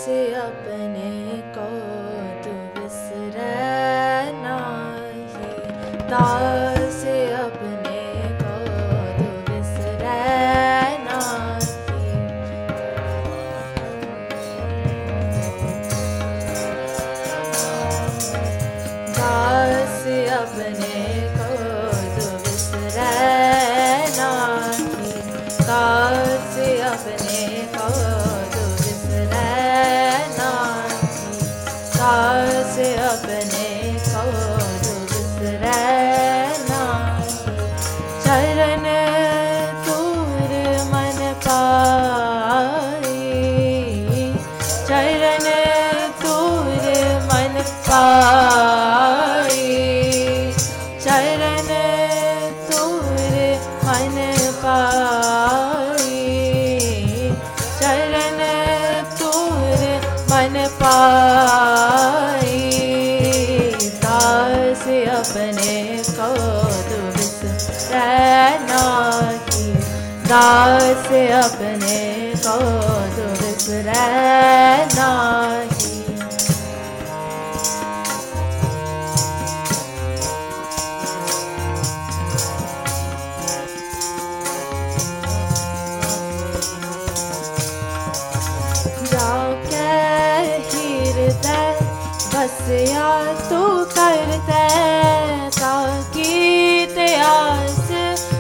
अपने को तू बिसरै नाही, दास अपने को तू बिसरै नाही। दास अपने को तू बिसरै नाही, दास अपने को तू बिसरै नाही, दास अपने को तू बिसरै नाही। चरण तूर मन पाई, चरण तूर मन पाई, चरण तूर मन पाई, चरण तूर मन पाई। दास अपने को तू बिसरै नाही, दास अपने को तू बिसरै नाही। बसया तू करते ताकि त्यास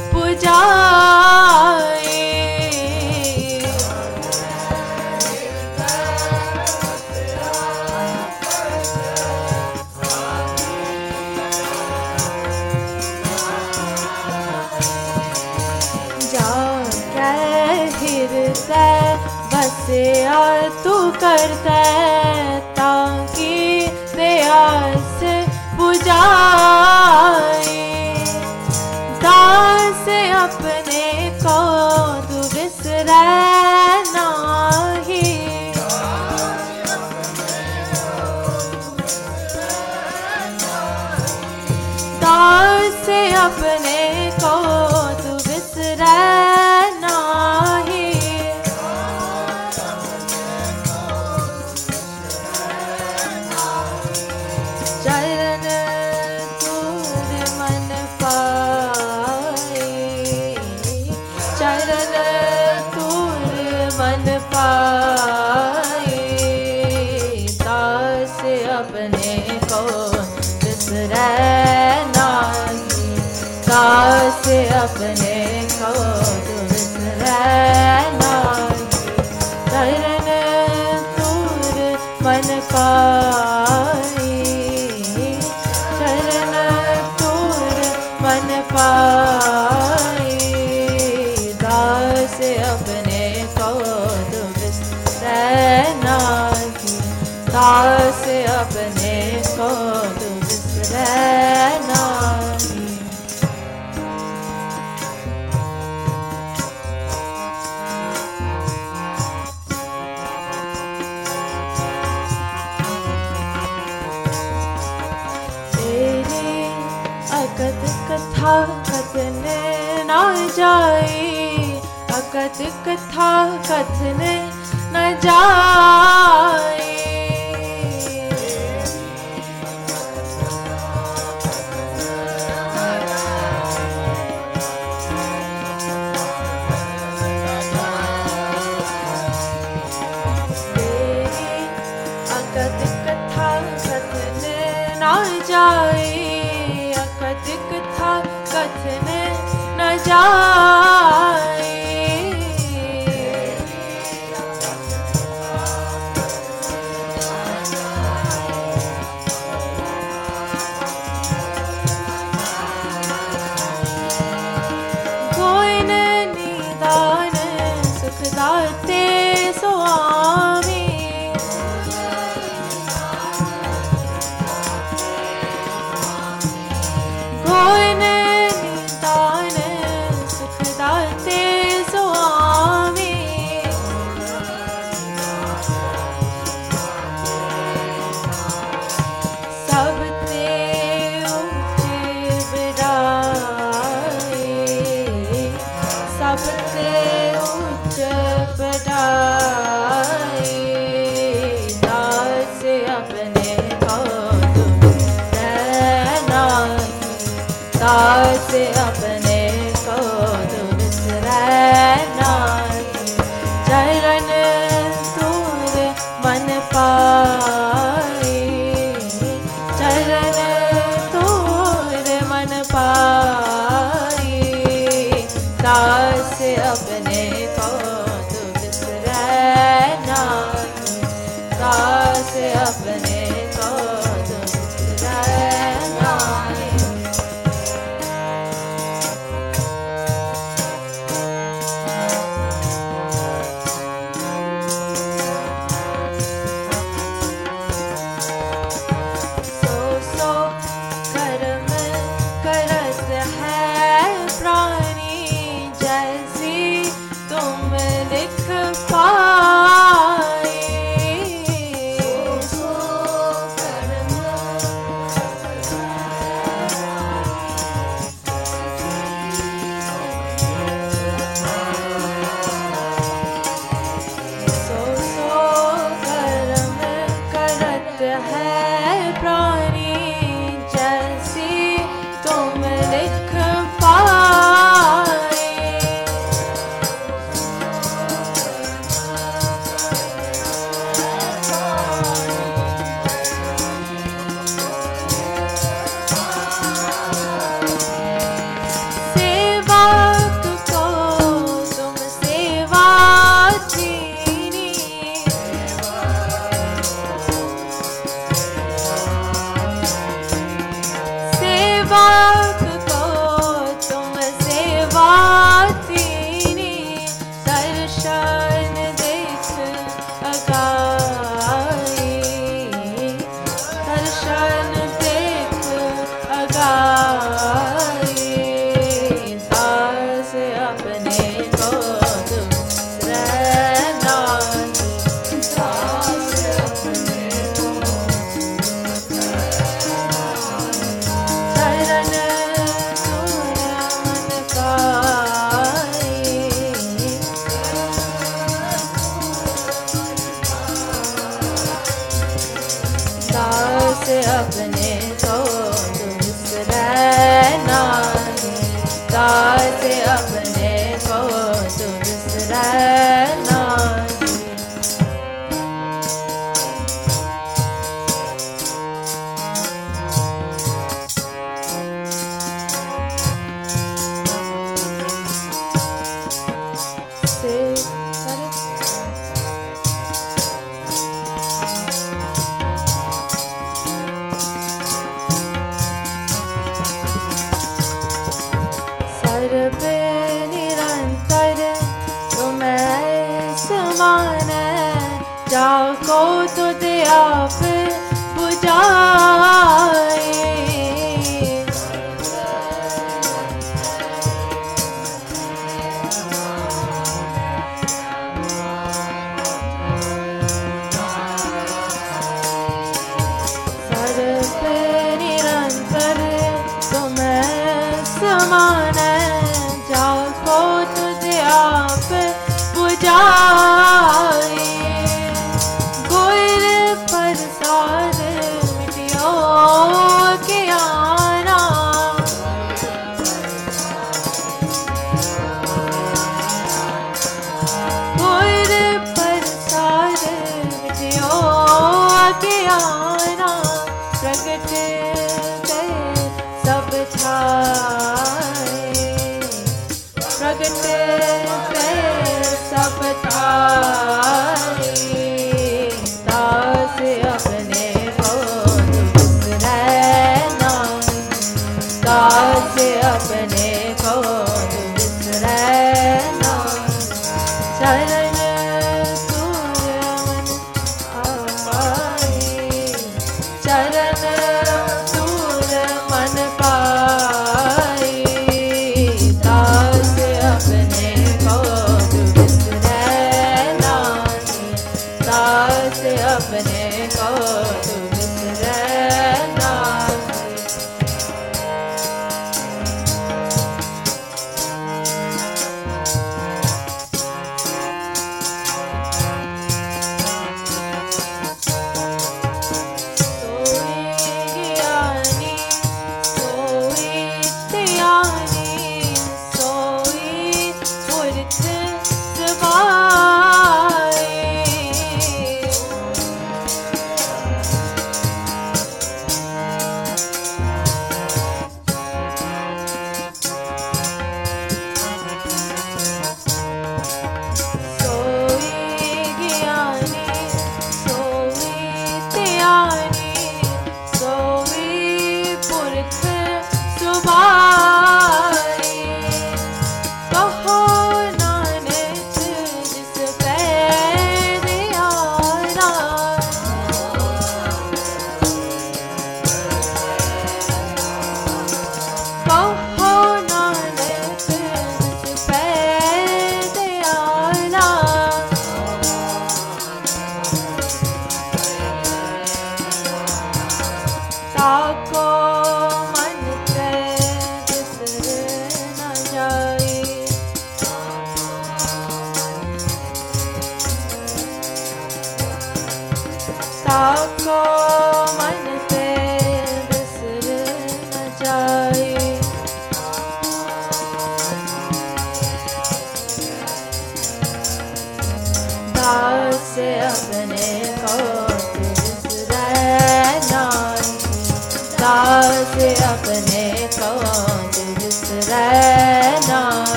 पुजाए, जाके हृदय बसया तू करते ताकि त्यास बुझाए। दास अपने को तू बिसरै नाही, दास अपने को तू बिसरै नाही। चरण तूर मन पाई, चरण तूर मन पाई। दास अपने को बिसरै नाही, दास अपने को बिसरै नाही। चरण तूर मन पाई, चरण तूर मन पाई। दास अपने को तू बिसरै नाही, दास अपने को तू बिसरै नाही। अकथ कथा कथने न जाए, अकथ कथा कथने न जाए। अकथ कथा कथने न जाए, अकथ कथा कथने न जाए।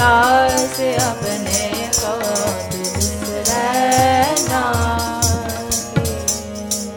दास अपने को